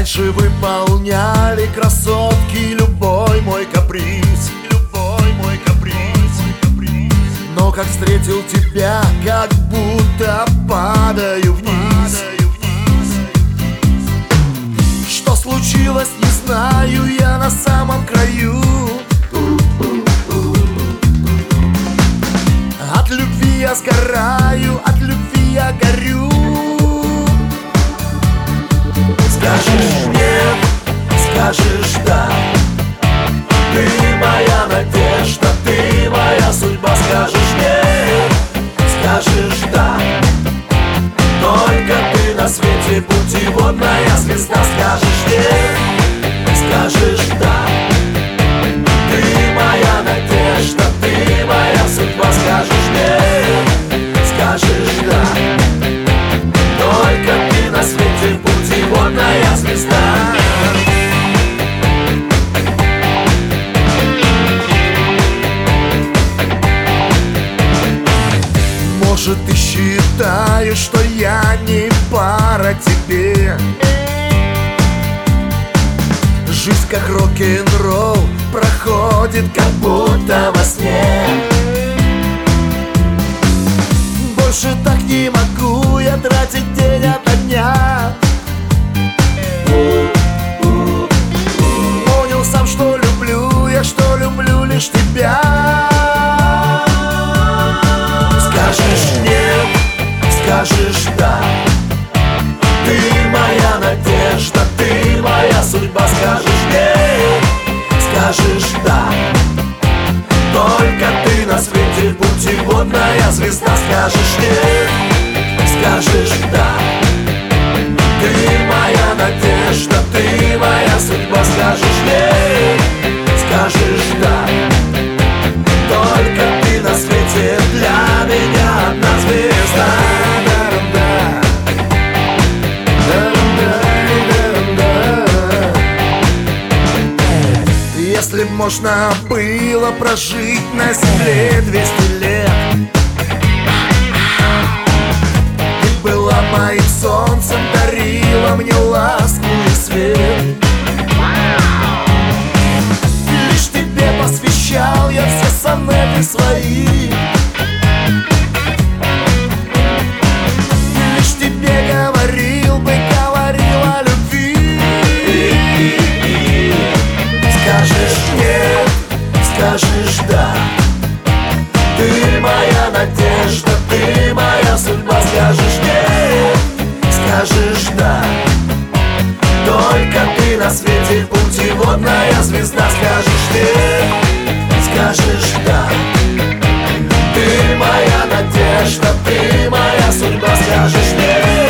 Раньше выполняли красотки любой мой каприз, любой мой каприз, но как встретил тебя, как будто падаю вниз. Что случилось, не знаю, я на самом краю. От любви я сгораю, от любви я горю. Скажешь нет, скажешь да, ты моя надежда, ты моя судьба. Скажешь нет, скажешь да, только ты на свете, путеводная звезда. Скажешь нет, скажешь да, ты моя надежда, ты моя судьба. Скажешь нет, скажешь да, только ты на свете, путеводная звезда. Может, ты считаешь, что я не пара тебе? Жизнь как рок-н-ролл проходит, как будто во сне. Больше так не могу я тратить день ото дня. Понял сам, что люблю я, что люблю лишь тебя. Скажешь нет, скажешь да, ты моя надежда, ты моя судьба. Скажешь нет, скажешь да, только ты на свете, путеводная звезда. Скажешь нет, скажешь да, ты моя надежда, ты моя судьба. Скажешь нет, скажешь да, только ты на свете, для меня одна звезда. Если б можно было прожить на земле 200 лет, ты была моим солнцем, дарила мне ласку и свет. Лишь тебе посвящал я все сонеты свои. Лишь тебе говорил бы, говорил о любви. Скажешь нет, скажешь да, ты моя надежда, ты моя судьба. Скажешь нет, скажешь да, только ты на свете, путеводная звезда. Скажешь нет, скажешь да, ты моя надежда, ты моя судьба. Скажешь нет.